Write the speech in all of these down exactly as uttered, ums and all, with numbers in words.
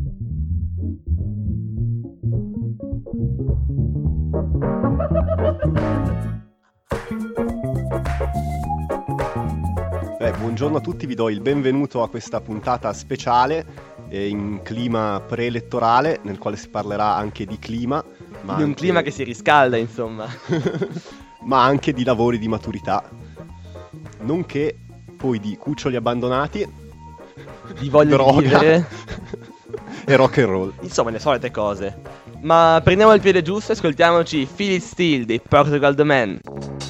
Beh, buongiorno a tutti, vi do il benvenuto a questa puntata speciale eh, in clima preelettorale, nel quale si parlerà anche di clima. Ma di un anche... clima che si riscalda, insomma. ma anche di lavori di maturità, nonché poi di cuccioli abbandonati, di voglia droga di vivere e rock and roll. Insomma, le solite cose. Ma prendiamo il piede giusto e ascoltiamoci Feel It Still dei Portugal The Man.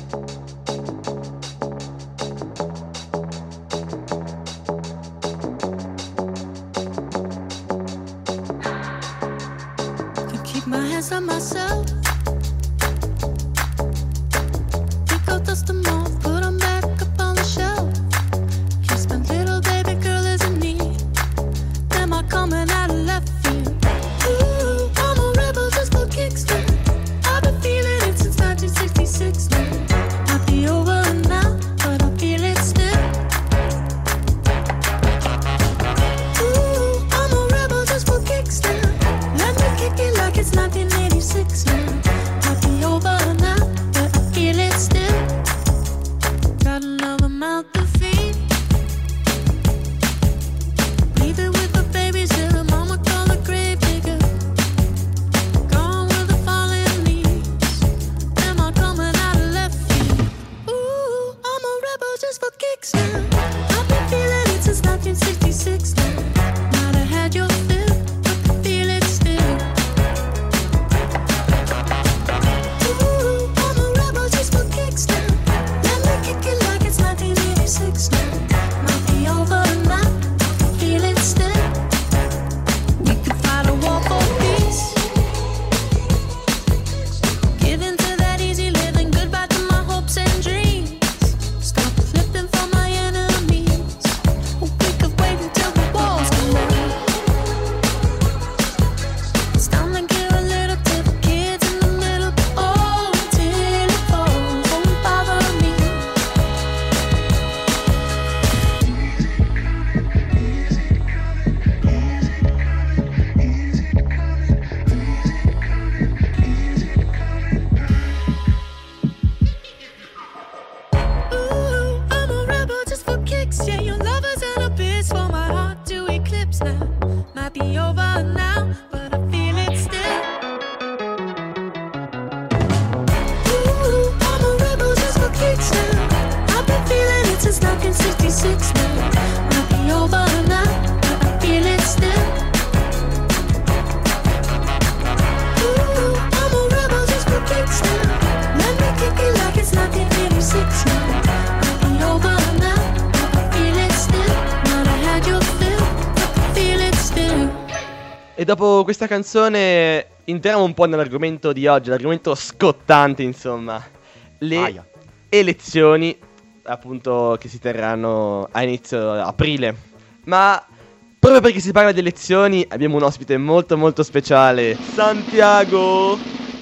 E dopo questa canzone entriamo un po' nell'argomento di oggi, l'argomento scottante, insomma, le Aia. elezioni appunto che si terranno a inizio aprile. Ma proprio perché si parla di elezioni abbiamo un ospite molto molto speciale, Santiago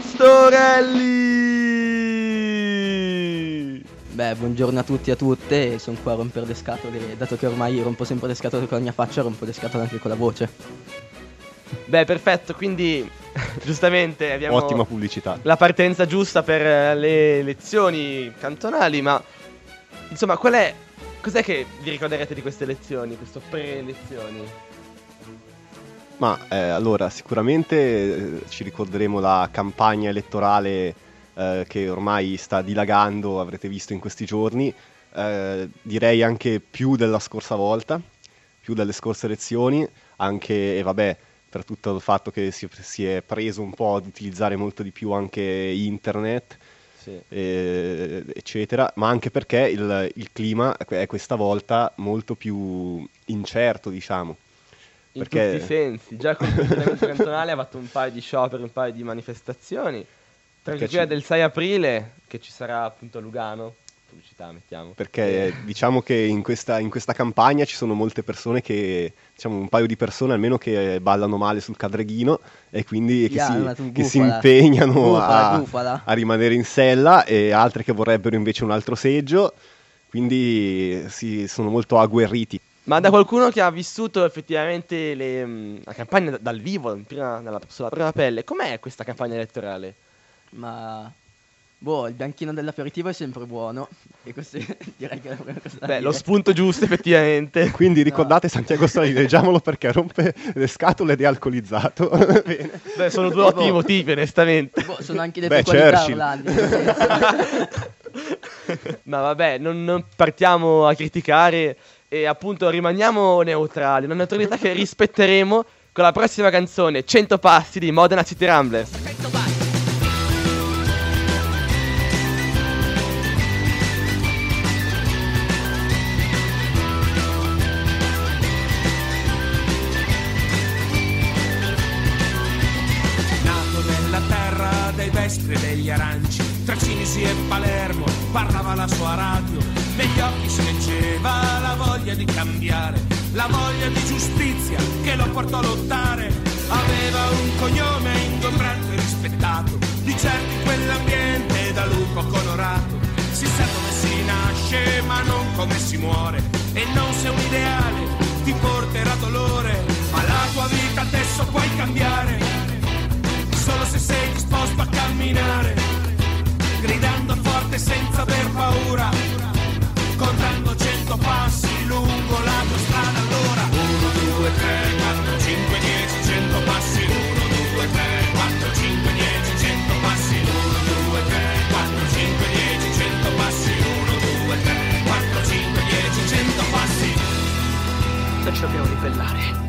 Storelli. Beh, buongiorno a tutti e a tutte, sono qua a rompere le scatole, dato che ormai rompo sempre le scatole con la mia faccia, rompo le scatole anche con la voce. Beh, perfetto, quindi giustamente abbiamo Ottima pubblicità. la partenza giusta per le elezioni cantonali, ma insomma, qual è, cos'è che vi ricorderete di queste elezioni, queste pre-elezioni? Ma eh, allora sicuramente eh, ci ricorderemo la campagna elettorale eh, che ormai sta dilagando, avrete visto in questi giorni, eh, direi anche più della scorsa volta, più delle scorse elezioni, anche, e vabbè, per tutto il fatto che si, si è preso un po' ad utilizzare molto di più anche internet, Sì. eh, eccetera, ma anche perché il, il clima è questa volta molto più incerto, diciamo. In Perché- tutti i sensi, già con il coordinamento cantonale ha fatto un paio di scioperi, un paio di manifestazioni, tra Perché cui quella ci- del sei aprile, che ci sarà appunto a Lugano, pubblicità mettiamo. Perché diciamo che in questa, in questa campagna ci sono molte persone che, diciamo un paio di persone almeno che ballano male sul cadreghino e quindi che, Iana, si, tu che si bufala. impegnano Bufala, a, bufala. a rimanere in sella, e altre che vorrebbero invece un altro seggio, quindi si, sono molto agguerriti. Ma da qualcuno che ha vissuto effettivamente le, mh, la campagna da- dal vivo, prima, nella, sulla propria pelle, com'è questa campagna elettorale? Ma boh, il bianchino dell'aperitivo è sempre buono. E questo direi che è la prima cosa da Beh, lo dire. spunto giusto effettivamente. Quindi ricordate Santiago Storelli, leggiamolo perché rompe le scatole ed è alcolizzato. Bene. Beh, sono due ottimi motivi, onestamente. Boh, sono anche le Beh, tue qualità, Churchill. Orlandi. Ma vabbè, non, non partiamo a criticare e appunto rimaniamo neutrali, una neutralità che rispetteremo con la prossima canzone, cento passi di Modena City Ramblers. Nato nella terra dei vestri e degli aranci, tra Cinisi e Palermo parlava la sua radio, negli occhi si leggeva la voglia di cambiare, la voglia di giustizia che lo portò a lottare. Aveva un cognome ingombrante e rispettato, di certo in quell'ambiente da lupo colorato. Si sa come si nasce ma non come si muore, e non se un ideale ti porterà dolore, ma la tua vita adesso puoi cambiare solo se sei disposto a camminare, gridando forte senza aver paura, contando cento passi lungo la tua strada. Allora uno, due, tre, quattro, cinque, dieci, cento passi. Uno, due, tre, quattro, cinque, dieci, cento passi. Uno, due, tre, quattro, cinque, dieci, cento passi. Uno, due, tre, quattro, cinque, dieci, cento passi. Ci dobbiamo ribellare.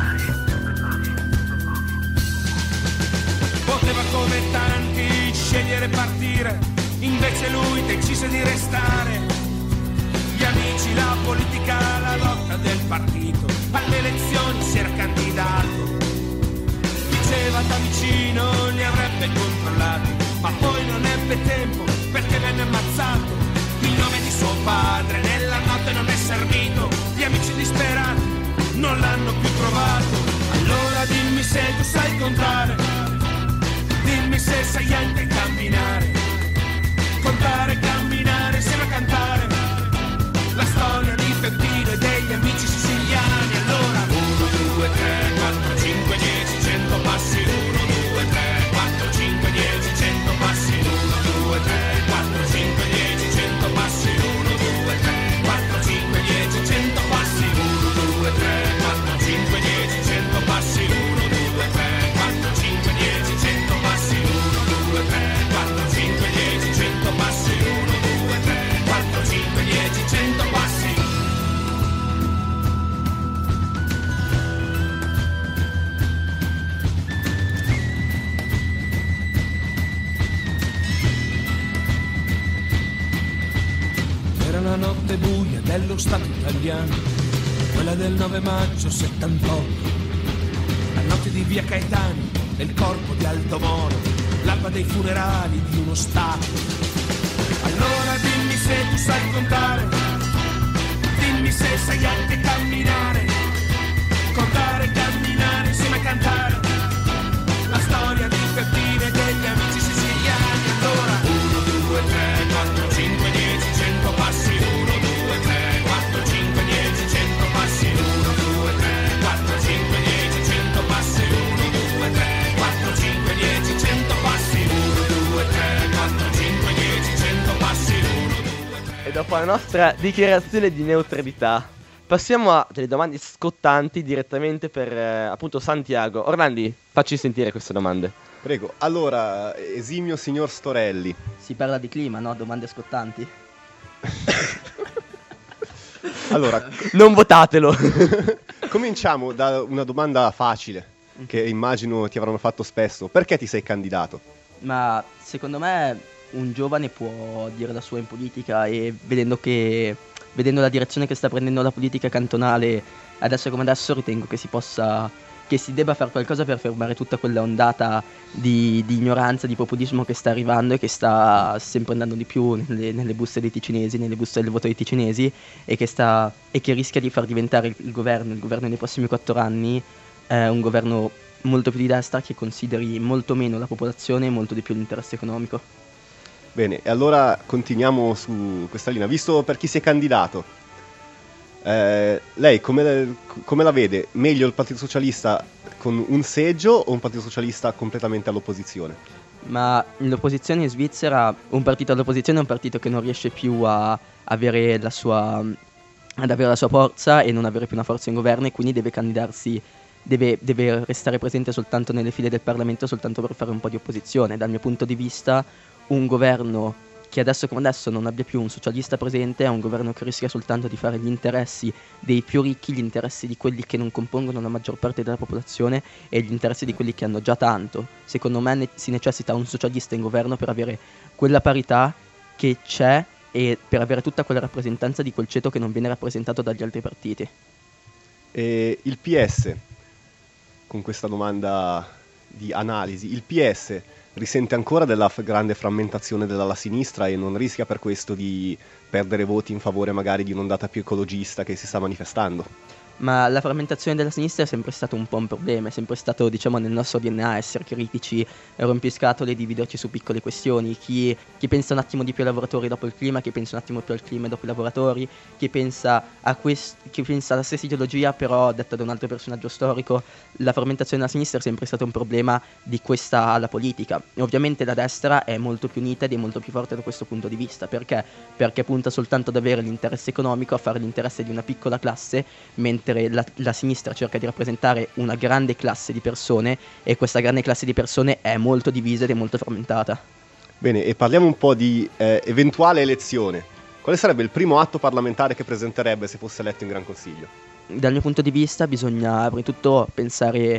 Poteva come tanti scegliere partire, invece lui decise di restare. Gli amici, la politica, la lotta del partito, alle elezioni si era candidato. Diceva da vicino li avrebbe controllati, ma poi non ebbe tempo perché venne ammazzato. Il nome di suo padre nella notte non è servito, gli amici disperati non l'hanno più trovato. Allora dimmi se tu sai contare, dimmi se sai anche camminare, contare, camminare, insieme a cantare la storia di Peppino e degli amici siciliani. Allora uno, due, tre, quattro, cinque, dieci, cento passi. Uno, due, tre, quattro, cinque, dieci, cento passi. Uno, due, tre, quattro, cinque, dieci, cento passi. Uno, due, tre, quattro, cinque, dieci, cento passi. Uno, due, tre, quattro, cinque, dieci, cento passi. Uno, due, tre, quattro, cinque, dieci, cento passi. Uno, due, tre, quattro, cinque, dieci, cento passi. Uno, due, tre, quattro, cinque, dieci, cento passi. Era una notte buia dello Stato italiano, quella del nove maggio settantotto, la notte di via Caetani, nel corpo di Aldo Moro, l'alba dei funerali di uno Stato. Allora dimmi se tu sai contare, dimmi se sai anche camminare, contare, camminare, insieme a cantare la storia di Peppino e degli amici siciliani. Allora uno, due, tre, quattro, cinque, dieci, cento passi. Uno, due, tre, quattro, cinque, dieci, cento passi. Uno, due, tre, quattro, cinque, dieci, cento passi. Uno, due, tre, quattro, cinque, dieci, cento passi. Uno, due, tre, quattro, cinque, dieci, cento passi. Uno, due, tre. E dopo la nostra dichiarazione di neutralità, passiamo a delle domande scottanti direttamente per eh, appunto Santiago. Orlandi, facci sentire queste domande. Prego. Allora, esimio signor Storelli. Si parla di clima, no? Domande scottanti. Allora, Non votatelo. cominciamo da una domanda facile, che immagino ti avranno fatto spesso. Perché ti sei candidato? Ma secondo me un giovane può dire la sua in politica, e vedendo che vedendo la direzione che sta prendendo la politica cantonale adesso come adesso, ritengo che si possa che si debba fare qualcosa per fermare tutta quella ondata di, di ignoranza, di populismo che sta arrivando e che sta sempre andando di più nelle, nelle buste dei ticinesi, nelle buste del voto dei ticinesi, e che sta e che rischia di far diventare il, il governo il governo nei prossimi quattro anni eh, un governo molto più di destra, che consideri molto meno la popolazione e molto di più l'interesse economico. Bene, e allora continuiamo su questa linea. Visto per chi si è candidato, Eh, lei come, come la vede? Meglio il Partito Socialista con un seggio o un Partito Socialista completamente all'opposizione? Ma l'opposizione in Svizzera, un partito all'opposizione è un partito che non riesce più a avere la sua, ad avere la sua forza e non avere più una forza in governo, e quindi deve candidarsi, deve, deve restare presente soltanto nelle file del Parlamento, soltanto per fare un po' di opposizione. Dal mio punto di vista, un governo che adesso come adesso non abbia più un socialista presente è un governo che rischia soltanto di fare gli interessi dei più ricchi, gli interessi di quelli che non compongono la maggior parte della popolazione e gli interessi di quelli che hanno già tanto. Secondo me ne- si necessita un socialista in governo per avere quella parità che c'è e per avere tutta quella rappresentanza di quel ceto che non viene rappresentato dagli altri partiti. E il P S, con questa domanda di analisi, il P S risente ancora della f- grande frammentazione dell'ala sinistra e non rischia per questo di perdere voti in favore magari di un'ondata più ecologista che si sta manifestando? Ma la frammentazione della sinistra è sempre stato un po' un problema, è sempre stato, diciamo, nel nostro D N A essere critici, rompiscatole e dividerci su piccole questioni. Chi, chi pensa un attimo di più ai lavoratori dopo il clima, chi pensa un attimo più al clima dopo i lavoratori, chi pensa a quest- chi pensa alla stessa ideologia però detta da un altro personaggio storico. La frammentazione della sinistra è sempre stato un problema di questa ala politica. E ovviamente la destra è molto più unita ed è molto più forte da questo punto di vista. Perché? Perché punta soltanto ad avere l'interesse economico, a fare l'interesse di una piccola classe, mentre La, la sinistra cerca di rappresentare una grande classe di persone, e questa grande classe di persone è molto divisa ed è molto frammentata. Bene, e parliamo un po' di eh, eventuale elezione. Quale sarebbe il primo atto parlamentare che presenterebbe se fosse eletto in Gran Consiglio? Dal mio punto di vista bisogna prima di tutto pensare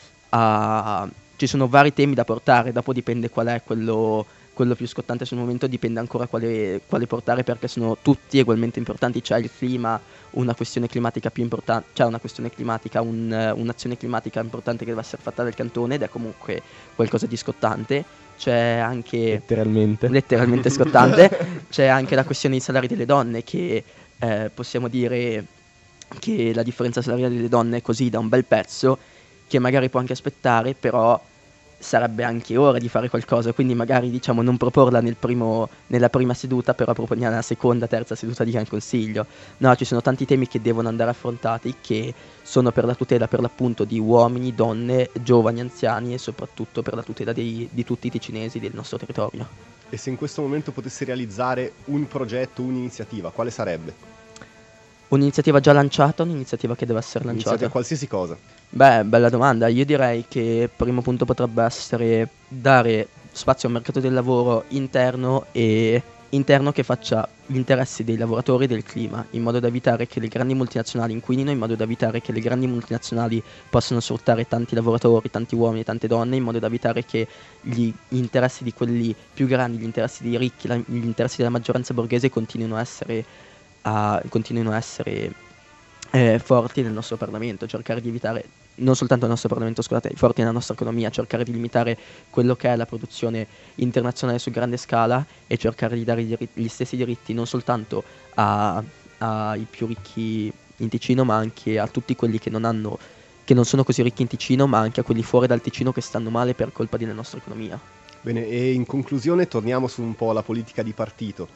a... ci sono vari temi da portare, dopo dipende qual è quello, quello più scottante sul momento, dipende ancora quale, quale portare, perché sono tutti ugualmente importanti. C'è il clima, una questione climatica più importante, c'è una questione climatica, un, un'azione climatica importante che deve essere fatta dal cantone ed è comunque qualcosa di scottante. C'è anche Letteralmente. letteralmente scottante, c'è anche la questione dei salari delle donne, che eh, possiamo dire che la differenza salariale delle donne è così da un bel pezzo, che magari può anche aspettare, però sarebbe anche ora di fare qualcosa, quindi magari diciamo non proporla nel primo, nella prima seduta, però proporla nella seconda, terza seduta di Gran Consiglio. No, ci sono tanti temi che devono andare affrontati, che sono per la tutela per l'appunto di uomini, donne, giovani, anziani e soprattutto per la tutela dei, di tutti i ticinesi del nostro territorio. E se in questo momento potessi realizzare un progetto, un'iniziativa, quale sarebbe? Un'iniziativa già lanciata o un'iniziativa che deve essere lanciata? Iniziativa qualsiasi cosa. Beh, bella domanda. Io direi che il primo punto potrebbe essere dare spazio a un mercato del lavoro interno e interno che faccia gli interessi dei lavoratori e del clima, in modo da evitare che le grandi multinazionali inquinino, in modo da evitare che le grandi multinazionali possano sfruttare tanti lavoratori, tanti uomini e tante donne, in modo da evitare che gli interessi di quelli più grandi, gli interessi dei ricchi, la- gli interessi della maggioranza borghese continuino a essere, a, continuino a essere eh, forti nel nostro Parlamento, cercare di evitare, non soltanto nel nostro Parlamento, scusate, forti nella nostra economia, cercare di limitare quello che è la produzione internazionale su grande scala e cercare di dare gli, diri- gli stessi diritti non soltanto a- ai più ricchi in Ticino, ma anche a tutti quelli che non hanno, che non sono così ricchi in Ticino, ma anche a quelli fuori dal Ticino che stanno male per colpa della nostra economia. Bene, e in conclusione torniamo su un po' la politica di partito.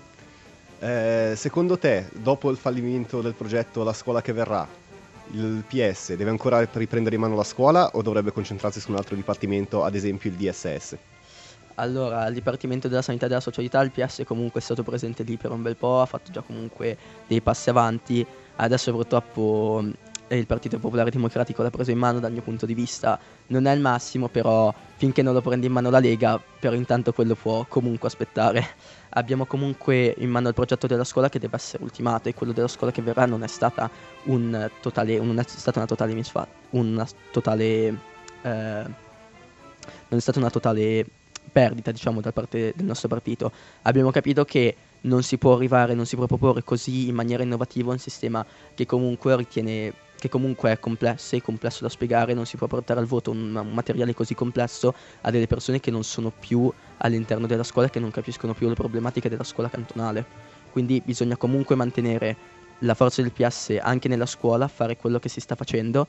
Eh, secondo te, dopo il fallimento del progetto La scuola che verrà, il P S deve ancora riprendere in mano la scuola o dovrebbe concentrarsi su un altro dipartimento, ad esempio il D S S? Allora, il Dipartimento della Sanità e della Socialità, il P S comunque è stato presente lì per un bel po', ha fatto già comunque dei passi avanti. Adesso purtroppo mh, il Partito Popolare Democratico l'ha preso in mano. Dal mio punto di vista non è il massimo, però finché non lo prende in mano la Lega, però intanto quello può comunque aspettare. Abbiamo comunque in mano il progetto della scuola che deve essere ultimato, e quello della scuola che verrà non è stata un totale, non è stata una totale misfa, una totale eh, non è stata una totale perdita, diciamo, da parte del nostro partito. Abbiamo capito che non si può arrivare, non si può proporre così in maniera innovativa un sistema che comunque ritiene, che comunque è complesso e complesso da spiegare. Non si può portare al voto un, un materiale così complesso a delle persone che non sono più all'interno della scuola e che non capiscono più le problematiche della scuola cantonale. Quindi bisogna comunque mantenere la forza del P S anche nella scuola, fare quello che si sta facendo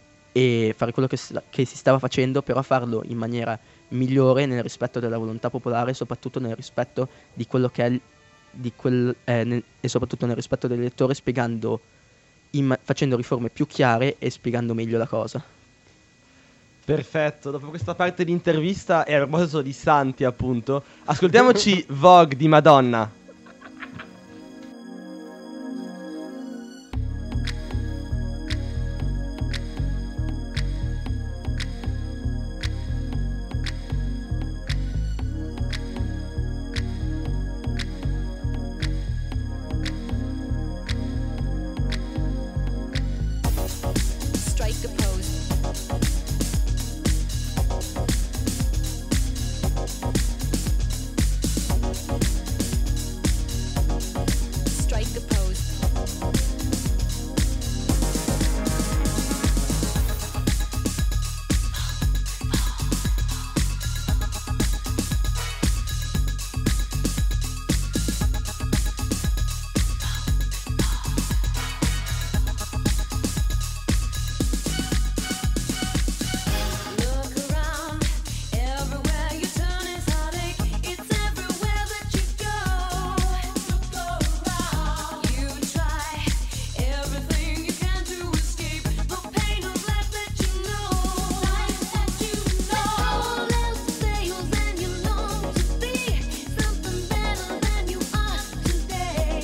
e fare quello che si, che si stava facendo, però farlo in maniera migliore, nel rispetto della volontà popolare, e soprattutto nel rispetto di quello che è il- di quel, eh, nel- e soprattutto nel rispetto dell'elettore, spiegando in- facendo riforme più chiare e spiegando meglio la cosa. Perfetto, dopo questa parte di intervista e a proposito di santi appunto, ascoltiamoci Vogue di Madonna. Strike a pose. Strike a pose. Look around, everywhere you turn is heartache. It's everywhere that you go. Look around, you try everything you can to escape the pain of life that you know. Life that you know. All else fails and you long to be something better than you are today.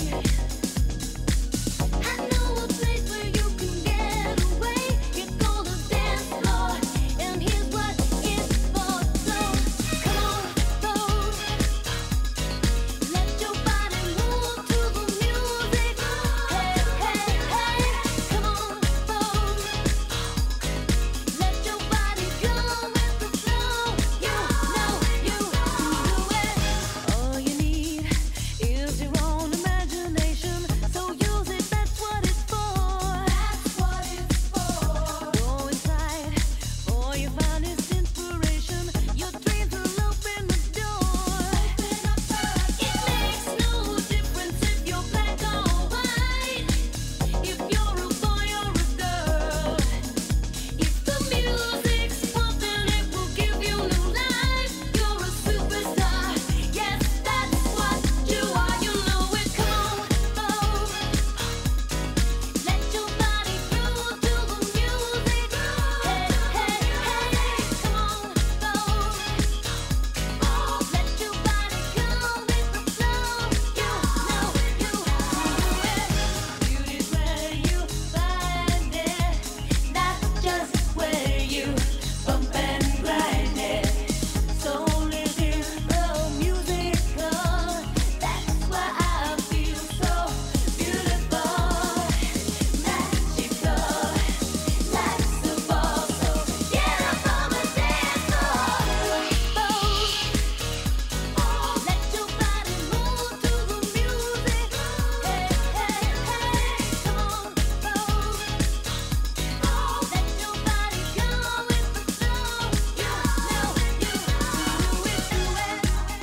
I know a place where you can get away. It's called a dance floor, and here's what it's for. So come on, pose. Let your body move to the music. Hey, hey, hey. Come on, pose. Let your body go with the flow. You know you can do it. All you need is your own imagination. So use it, that's what it's for. That's what it's for. Go inside for your finest inspiration. Your dreams will open the door. It makes no difference if you're black or white, if you're a boy or a girl. If the music's pumping, it will give you new life. You're a superstar. Yes, that's what you are. You know it. Come on, pose. Let your body groove to the music. Hey, hey, hey. Come on, pose. Let your body go with the flow. You know you can do it. Beauty's where you find it. That's just where you bump and grind it. Soul is in the music. That's why I feel so beautiful, magical, like the ball. So get up on the dance floor, pose. Let your body move to the music. Hey, hey, hey. Come on, pose. Let your body go with the flow. You know you can do it, do it.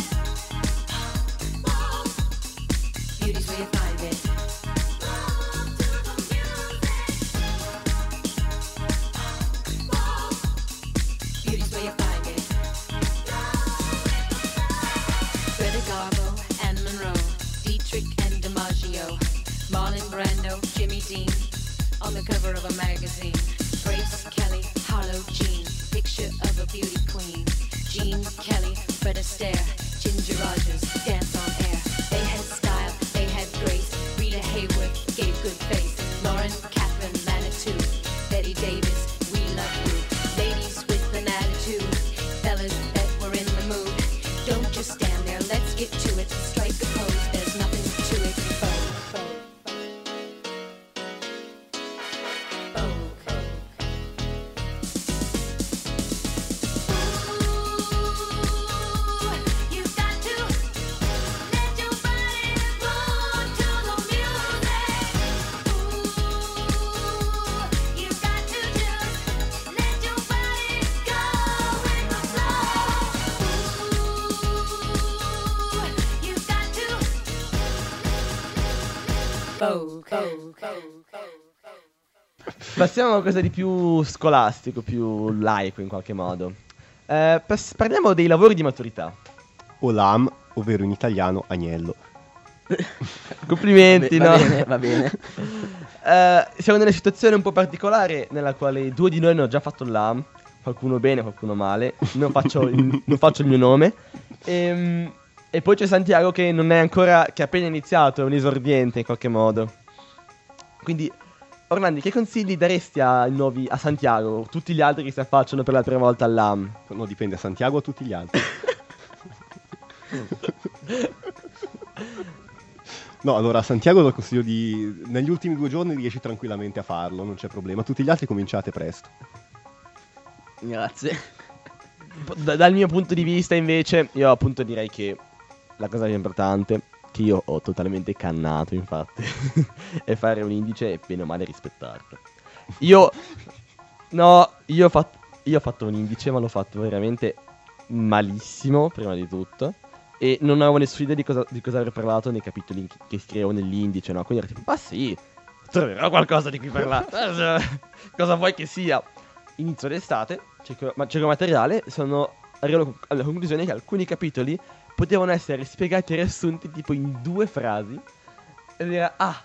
Beauty's where you find it. Beauty's where you find it. Greta Garbo and Monroe, Dietrich and DiMaggio, Marlon Brando, Jimmy Dean, on the cover of a magazine. Grace Kelly, Harlow Jean, picture of a beauty queen. Jean Kelly, Fred Astaire, Ginger Rogers, dance on air. They had style, they had grace. Rita Hayworth gave good face. Lauren Catherine Manitou, Betty Davis, we love you. Ladies with an attitude, fellas that were in the mood. Don't just stand there, let's get to it. Strike a pose, there's nothing to it. Vogue, vogue, vogue. Ooh, you got to let your body move to the music. Ooh, you got to just let your body go with the flow. Ooh, you got to vogue, vogue, vogue. Passiamo a qualcosa di più scolastico, più laico in qualche modo. Eh, pas- parliamo dei lavori di maturità. O L A M, ovvero in italiano agnello. Complimenti, va no? bene, va bene. eh, siamo nella situazione un po' particolare nella quale due di noi hanno già fatto l'A M. Qualcuno bene, qualcuno male. Non faccio il, non faccio il mio nome. Ehm, e poi c'è Santiago che non è ancora, che ha appena iniziato, è un esordiente in qualche modo. Quindi, Orlandi, che consigli daresti ai nuovi, a Santiago, tutti gli altri che si affacciano per la prima volta all'A M? No, dipende, a Santiago o a tutti gli altri. No, allora a Santiago lo consiglio di... Negli ultimi due giorni riesci tranquillamente a farlo, non c'è problema. Tutti gli altri cominciate presto. Grazie. Da- dal mio punto di vista, invece, io appunto direi che la cosa più importante, che io ho totalmente cannato, infatti, è fare un indice e bene o male rispettarlo. Io, no, io ho, fatto, io ho fatto un indice, ma l'ho fatto veramente malissimo, prima di tutto. E non avevo nessuna idea di cosa, di cosa aver parlato nei capitoli che, che scrivevo nell'indice, no? Quindi ero tipo, ma sì, troverò qualcosa di cui parlare. Cosa vuoi che sia? Inizio l'estate, cerco, ma cerco materiale, sono arrivo alla conclusione che alcuni capitoli potevano essere spiegati e riassunti tipo in due frasi. Ed era, ah,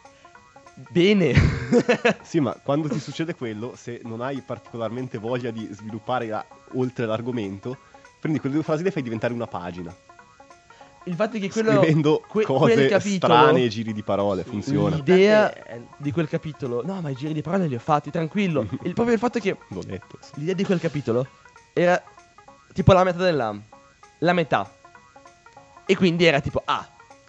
bene. Sì, ma quando ti succede quello, se non hai particolarmente voglia di sviluppare la- oltre l'argomento, prendi quelle due frasi e le fai diventare una pagina. Il fatto è che quello, Scrivendo que- cose quel capitolo, strane e giri di parole, funziona. l'idea Eh, di quel capitolo, no, ma i giri di parole li ho fatti, tranquillo. Il, proprio il fatto che L'ho detto. Sì. l'idea di quel capitolo era tipo la metà dell'A M. La metà. E quindi era tipo, ah,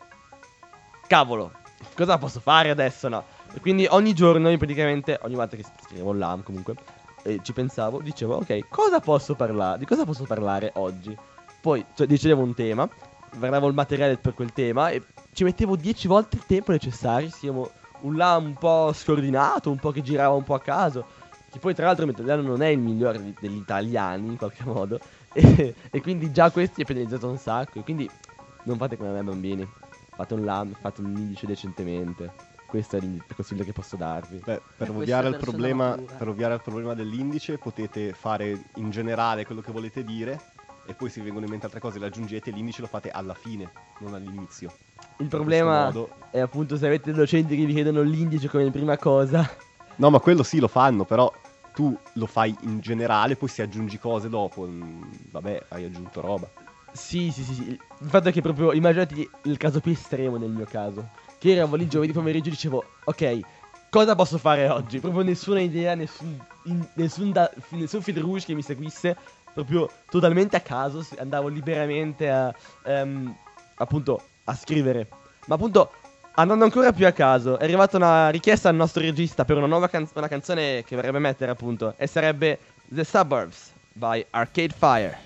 cavolo, cosa posso fare adesso, no? E quindi ogni giorno, io praticamente, ogni volta che scrivevo l'A M comunque, e ci pensavo, dicevo, ok, cosa posso parlare? Di cosa posso parlare oggi? Poi, cioè, decidevo un tema, guardavo il materiale per quel tema e ci mettevo dieci volte il tempo necessario, siamo un là un po' scordinato, un po' che girava un po' a caso, che poi tra l'altro l'italiano non è il migliore di- degli italiani in qualche modo, e, e quindi già questo è penalizzato un sacco, e quindi non fate come me bambini, fate un LAM, fate un indice decentemente, questo è il il consiglio che posso darvi. Beh, per, Eh, ovviare al questa persona problema, matura. per ovviare al problema dell'indice potete fare in generale quello che volete dire e poi se vi vengono in mente altre cose le aggiungete e l'indice lo fate alla fine, non all'inizio. Il problema modo- è appunto se avete docenti che vi chiedono l'indice come prima cosa. No, ma quello sì lo fanno, però tu lo fai in generale, poi se aggiungi cose dopo, mm, vabbè, hai aggiunto roba. Sì, sì, sì, sì. Il fatto è che proprio, immaginati il caso più estremo nel mio caso. Che eravamo lì giovedì pomeriggio e dicevo, ok, cosa posso fare oggi? Proprio nessuna idea, nessun, in- nessun, da, nessun fil rouge che mi seguisse. Proprio totalmente a caso, s- andavo liberamente a, ehm, appunto, a scrivere. Ma appunto, andando ancora più a caso, è arrivata una richiesta al nostro regista per una nuova canz- una canzone che vorrebbe mettere appunto. E sarebbe The Suburbs by Arcade Fire.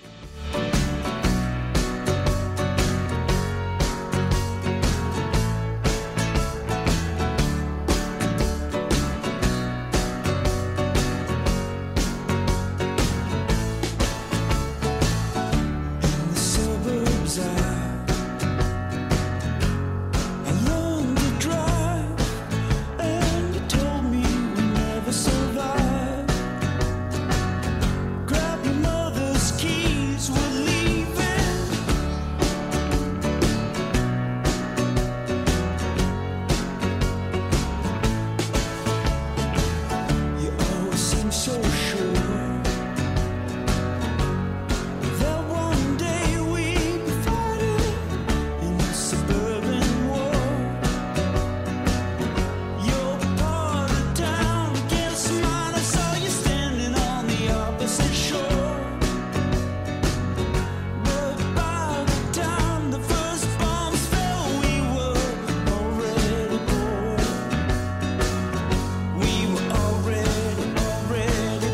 In the suburbs I learned to drive, and you told me we never survive. Grab your mother's keys, we're leaving. You always seem so sure that one day we'd be fighting in the suburban war. You're part of town against mine. I saw you standing on the opposite shore. But by the time the first bombs fell, we were already born. We were already, already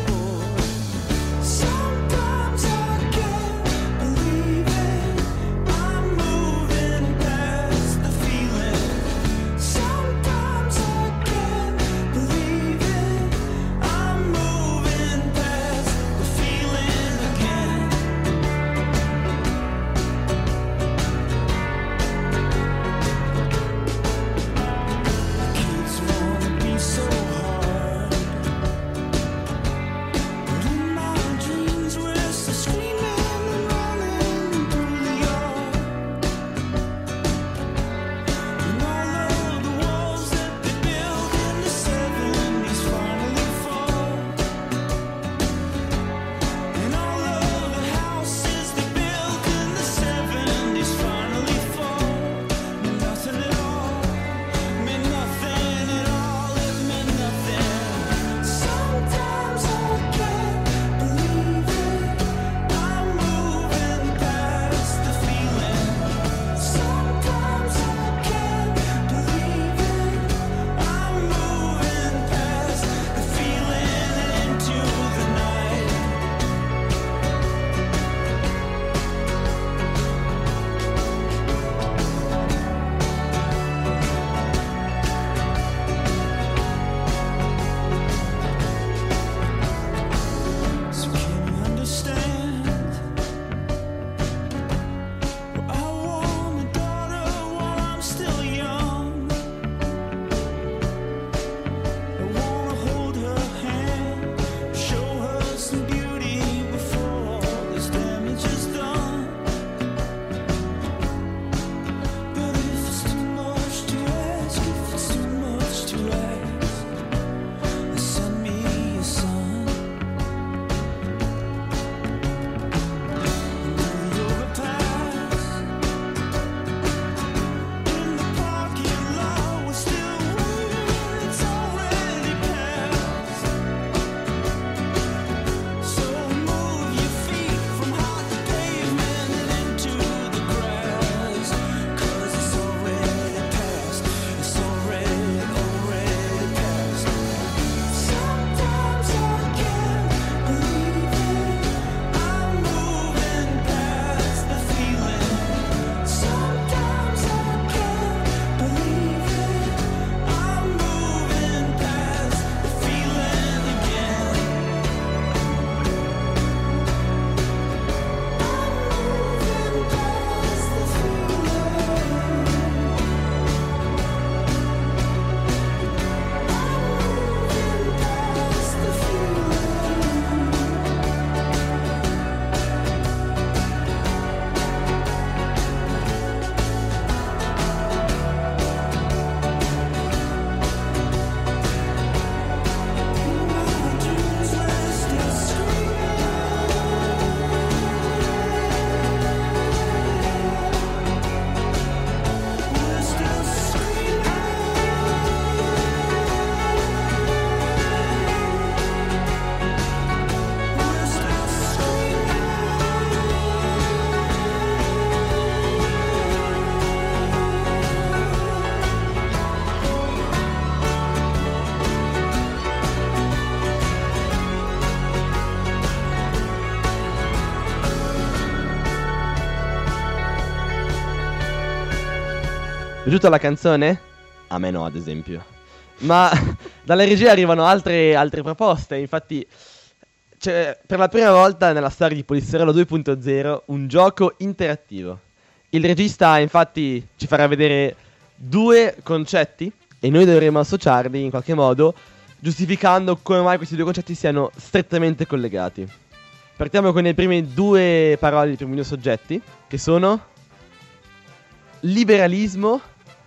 piaciuta la canzone? A me no, ad esempio. Ma dalla regia arrivano altre, altre proposte. Infatti, c'è per la prima volta nella storia di Polistirolo due punto zero un gioco interattivo. Il regista, infatti, ci farà vedere due concetti e noi dovremo associarli in qualche modo, giustificando come mai questi due concetti siano strettamente collegati. Partiamo con le prime due parole, i primi due soggetti, che sono liberalismo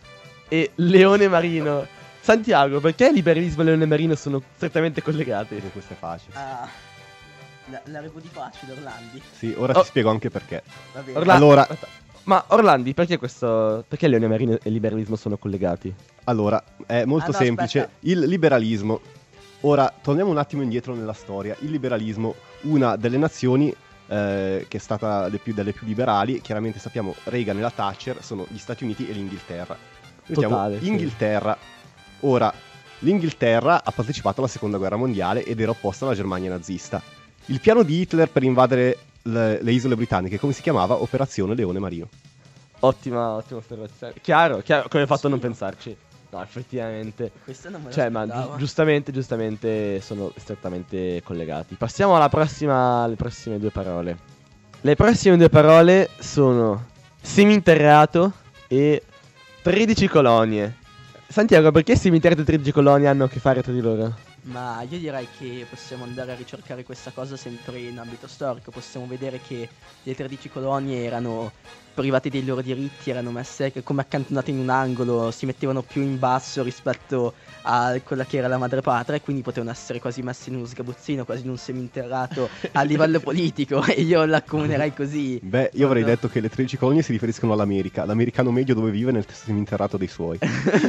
e leone marino. Santiago, perché liberalismo e leone marino sono strettamente collegati? Perché questo è facile. Ah, la, la reputi facile, Orlandi. Sì, ora Oh. ti spiego anche perché. Va bene. Orla- Allora- aspetta. Ma Orlandi, perché questo. Perché leone marino e liberalismo sono collegati? Allora, è molto Ah, no, semplice. aspetta. Il liberalismo. Ora, torniamo un attimo indietro nella storia. Il liberalismo, una delle nazioni eh, che è stata le più, delle più liberali, chiaramente sappiamo Reagan e la Thatcher, sono gli Stati Uniti e l'Inghilterra. Mettiamo Totale, sì. Inghilterra. Ora, l'Inghilterra ha partecipato alla seconda guerra mondiale ed era opposta alla Germania nazista. Il piano di Hitler per invadere le, le isole britanniche, come si chiamava? Operazione Leone Marino. Ottima, ottima osservazione. Chiaro, chiaro, come hai fatto a non pensarci? No, effettivamente. Questo non me lo Cioè, ma aspettavo. giu- giustamente, giustamente sono strettamente collegati. Passiamo alla prossima, alle prossime due parole. Le prossime due parole sono seminterrato e tredici colonie. Santiago, perché seminterrato e tredici colonie hanno a che fare tra di loro? Ma io direi che possiamo andare a ricercare questa cosa sempre in ambito storico. Possiamo vedere che le tredici colonie erano private dei loro diritti, erano messe che- come accantonate in un angolo, si mettevano più in basso rispetto a quella che era la madrepatria e quindi potevano essere quasi messe in uno sgabuzzino, quasi in un seminterrato a livello politico e io l'accomunerei così. Beh, io avrei No. detto che le tredici colonie si riferiscono all'America, l'americano medio dove vive nel seminterrato dei suoi.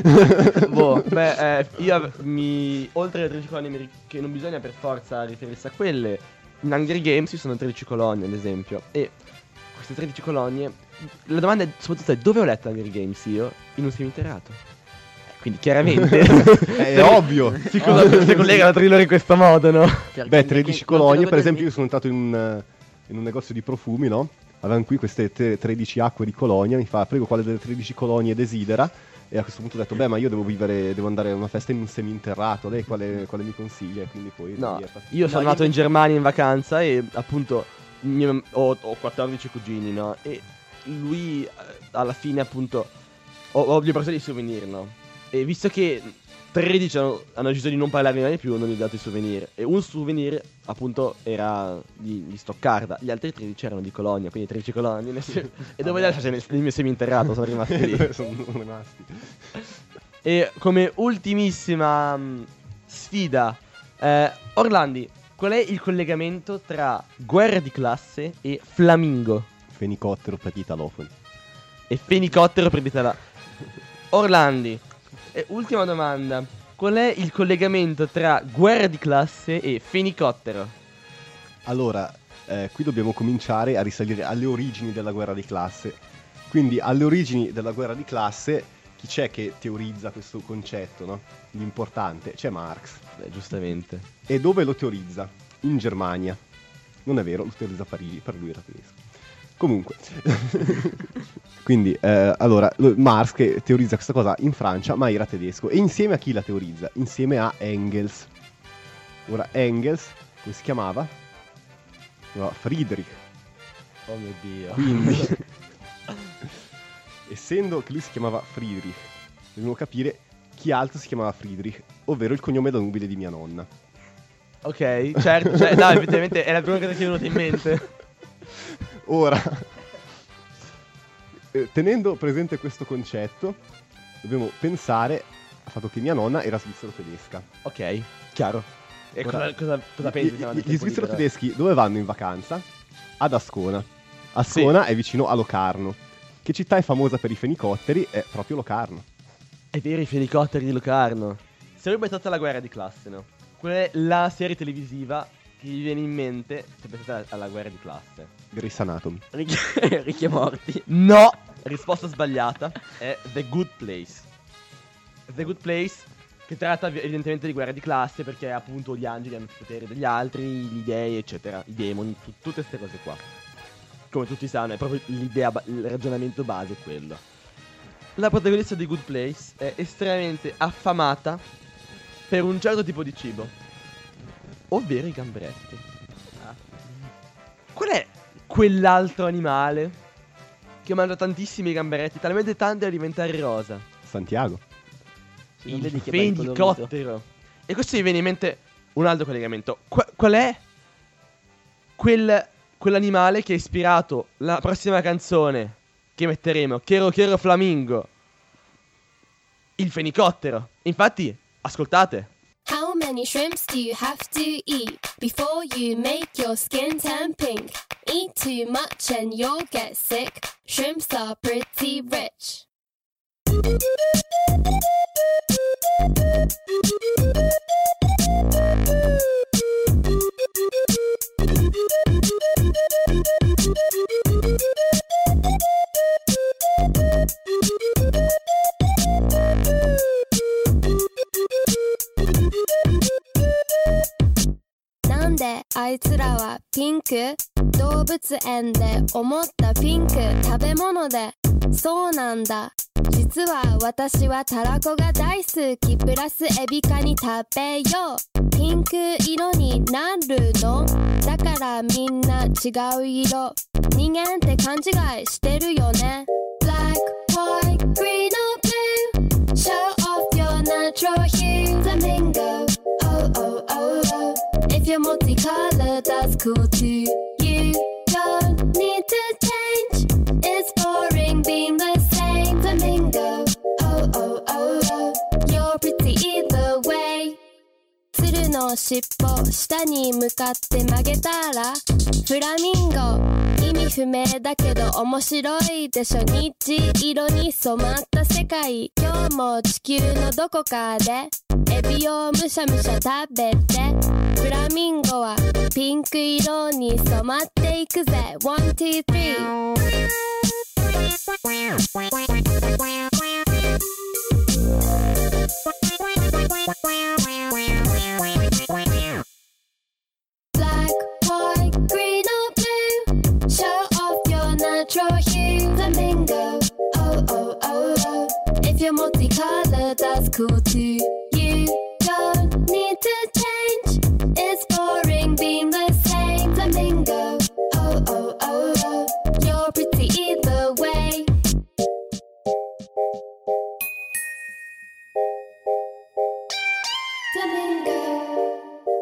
Boh. Beh, eh, io av- mi. Oltre alle tredici colonie ameri- che non bisogna per forza riferirsi a quelle, in Hunger Games ci sono tredici colonie, ad esempio. E queste tredici colonie. La domanda è soprattutto è dove ho letto Hunger Games io? In un seminterrato. Eh, Quindi chiaramente. È ovvio. Si, cosa, si collegano tra di loro in questo modo, no? Perché Beh, che- tredici non colonie, credo per che- esempio io sono entrato in un, eh, in un negozio di profumi, no? Avevano qui queste te- tredici acque di colonia, mi fa, prego, quale delle tredici colonie desidera? E a questo punto ho detto, beh, ma io devo vivere, devo andare a una festa in un seminterrato, lei quale, quale mi consiglia? E quindi poi... No, via, fa- io sono No, nato io- in Germania in vacanza e appunto mio- ho, ho quattordici cugini, no? E lui eh, alla fine appunto ho, ho gli ho preso dei souvenir, no? E visto che tredici hanno, hanno deciso di non parlarne mai più, non gli ho dato i souvenir. E un souvenir appunto era di, di Stoccarda, gli altri tredici erano di Colonia, quindi tredici colonie. nel se- e dove le lasciate nel, nel mio seminterrato, sono rimasti lì. sono rimasti. E come ultimissima mh, sfida, eh, Orlandi, qual è il collegamento tra guerra di classe e flamingo? Fenicottero per gli italofoni. E fenicottero per l'Italia. Orlandi, e ultima domanda, qual è il collegamento tra guerra di classe e fenicottero? Allora, eh, qui dobbiamo cominciare a risalire alle origini della guerra di classe. Quindi, alle origini della guerra di classe, chi c'è che teorizza questo concetto, no? L'importante, c'è Marx. Beh, giustamente. E dove lo teorizza? In Germania. Non è vero, lo teorizza a Parigi, per lui era tedesco. Comunque. Quindi, eh, allora, lo- Marx che teorizza questa cosa in Francia, ma era tedesco. E insieme a chi la teorizza? Insieme a Engels. Ora, Engels, come si chiamava? No, Friedrich. Oh mio Dio. Quindi, essendo che lui si chiamava Friedrich, dobbiamo capire chi altro si chiamava Friedrich, ovvero il cognome da nubile di mia nonna. Ok, certo, cioè, no, effettivamente è la prima cosa che mi è venuta in mente. Ora, eh, tenendo presente questo concetto, dobbiamo pensare al fatto che mia nonna era svizzero-tedesca. Ok, chiaro. E Ora, cosa, cosa, cosa Gli- pensi? Gli, no, gli, del tempo svizzero-tedeschi dove vanno in vacanza? Ad Ascona. Ascona è vicino a Locarno. Che città è famosa per i fenicotteri? È proprio Locarno. È vero, i fenicotteri di Locarno. Se voi pensate alla guerra di classe, no? Qual è la serie televisiva che vi viene in mente se pensate alla guerra di classe? Grey's Anatomy. Ricchi, ricchi e morti. No! Risposta sbagliata. È The Good Place. The Good Place, che tratta evidentemente di guerra di classe, perché appunto gli angeli hanno più poteri degli altri, gli dei, eccetera, i demoni, tu- tutte queste cose qua. Come tutti sanno, è proprio l'idea, ba- il ragionamento base è quello. la protagonista di Good Place è estremamente affamata per un certo tipo di cibo, ovvero i gamberetti. Ah. Qual è quell'altro animale che mangia tantissimi gamberetti, talmente tanti da diventare rosa? Santiago. Sì, non vedi che bel colorito. Fenicottero. E questo mi viene in mente un altro collegamento. Qua- qual è quel, quell'animale che ha ispirato la prossima canzone che metteremo? Chero Chero Flamingo. Il fenicottero. Infatti, ascoltate. How many shrimps do you have to eat before you make your skin turn pink? Eat too much and you'll get sick. Shrimps are pretty rich.なんであいつらはピンク？動物園で思ったピンク食べ物でそうなんだ実は私はたらこが大好きプラスエビカニ食べようピンク色になるのだからみんな違う色人間って勘違いしてるよね Black, white, green or blue Show off your natural hue Flamingo Oh, oh, oh, oh If you're multicolored, that's cool too You don't need to change It's boring being the same Flamingo Oh, oh, oh, oh You're pretty either way 鶴の尻尾下に向かって曲げたらフラミンゴ意味不明だけど面白いでしょ虹色に染まった世界今日も地球のどこかでエビをむしゃむしゃ食べてフラミンゴはピンク色に染まっていくぜ One, two, three Black, white, green or blue Show off your natural hue Flamingo Oh, oh, oh, oh If you're multicolored, that's cool too You don't need to change It's boring being the same Flamingo Oh, oh, oh, oh You're pretty either way Flamingo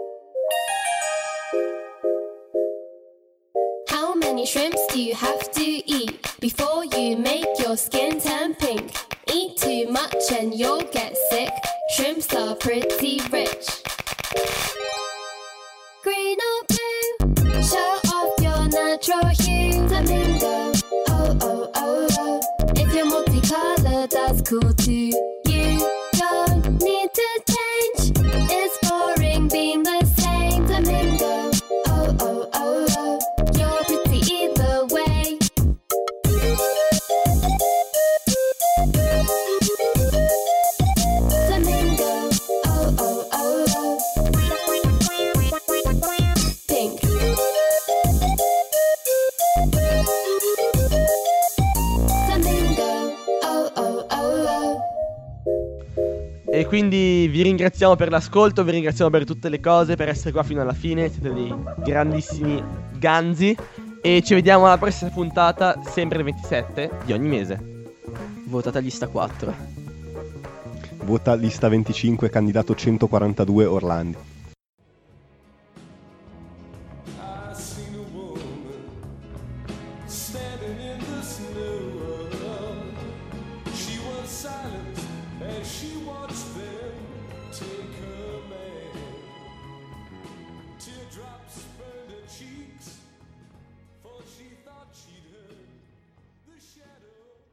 How many shrimps do you have to eat before you make your skin turn pink? Eat too much and you'll get sick. Shrimps are pretty rich. Green or blue, show off your natural hue. Flamingo, oh, oh, oh, oh. If you're multicolored, that's cool too. You don't need to change. It's boring being the same. Flamingo, oh, oh, oh, oh. You're pretty either way. Flamingo, oh, oh, oh, oh. Pink. Flamingo, oh, oh, oh, oh. E quindi vi ringraziamo per l'ascolto, vi ringraziamo per tutte le cose, per essere qua fino alla fine. Siete dei grandissimi ganzi. E ci vediamo alla prossima puntata, sempre il ventisette di ogni mese. Votate a lista quattro. Vota lista venticinque, candidato centoquarantadue Orlandi.